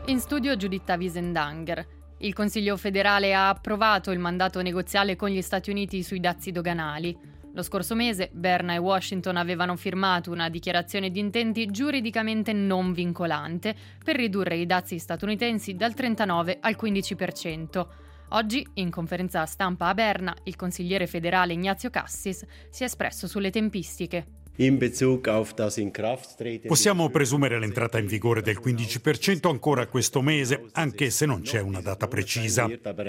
In studio Giuditta Wiesendanger. Il Consiglio federale ha approvato il mandato negoziale con gli Stati Uniti sui dazi doganali. Lo scorso mese Berna e Washington avevano firmato una dichiarazione di intenti giuridicamente non vincolante per ridurre i dazi statunitensi dal 39 al 15%. Oggi, in conferenza stampa a Berna, il consigliere federale Ignazio Cassis si è espresso sulle tempistiche. Possiamo presumere l'entrata in vigore del 15% ancora questo mese, anche se non c'è una data precisa.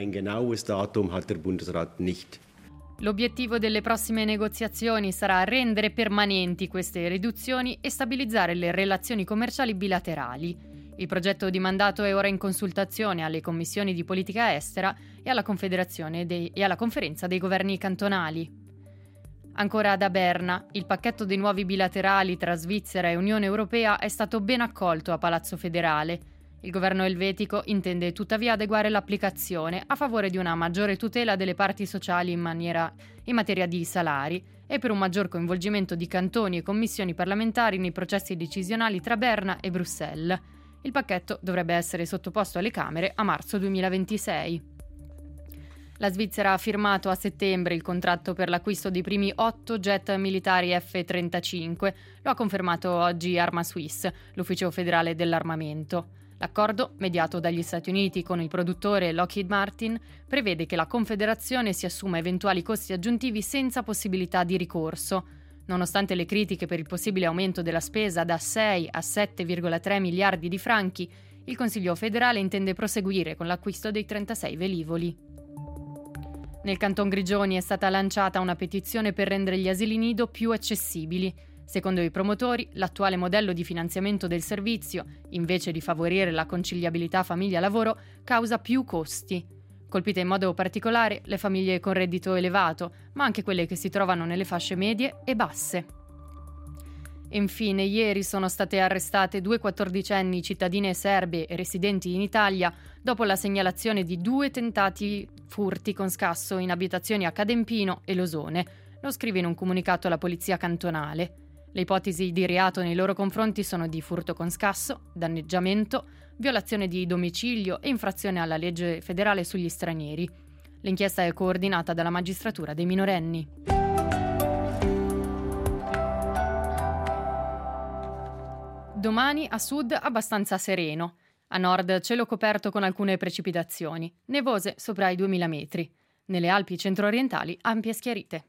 L'obiettivo delle prossime negoziazioni sarà rendere permanenti queste riduzioni e stabilizzare le relazioni commerciali bilaterali. Il progetto di mandato è ora in consultazione alle commissioni di politica estera e alla conferenza dei governi cantonali. Ancora da Berna, il pacchetto dei nuovi bilaterali tra Svizzera e Unione Europea è stato ben accolto a Palazzo Federale. Il governo elvetico intende tuttavia adeguare l'applicazione a favore di una maggiore tutela delle parti sociali in materia di salari e per un maggior coinvolgimento di cantoni e commissioni parlamentari nei processi decisionali tra Berna e Bruxelles. Il pacchetto dovrebbe essere sottoposto alle Camere a marzo 2026. La Svizzera ha firmato a settembre il contratto per l'acquisto dei primi 8 jet militari F-35. Lo ha confermato oggi Arma Suisse, l'ufficio federale dell'armamento. L'accordo, mediato dagli Stati Uniti con il produttore Lockheed Martin, prevede che la Confederazione si assuma eventuali costi aggiuntivi senza possibilità di ricorso. Nonostante le critiche per il possibile aumento della spesa da 6 a 7,3 miliardi di franchi, il Consiglio federale intende proseguire con l'acquisto dei 36 velivoli. Nel Canton Grigioni è stata lanciata una petizione per rendere gli asili nido più accessibili. Secondo i promotori, l'attuale modello di finanziamento del servizio, invece di favorire la conciliabilità famiglia-lavoro, causa più costi. Colpite in modo particolare le famiglie con reddito elevato, ma anche quelle che si trovano nelle fasce medie e basse. Infine, ieri sono state arrestate 2 quattordicenni cittadine serbe residenti in Italia dopo la segnalazione di 2 tentati furti con scasso in abitazioni a Cadempino e Losone. Lo scrive in un comunicato la polizia cantonale. Le ipotesi di reato nei loro confronti sono di furto con scasso, danneggiamento, violazione di domicilio e infrazione alla legge federale sugli stranieri. L'inchiesta è coordinata dalla magistratura dei minorenni. Domani a sud abbastanza sereno. A nord cielo coperto con alcune precipitazioni, nevose sopra i 2000 metri. Nelle Alpi centro-orientali ampie schiarite.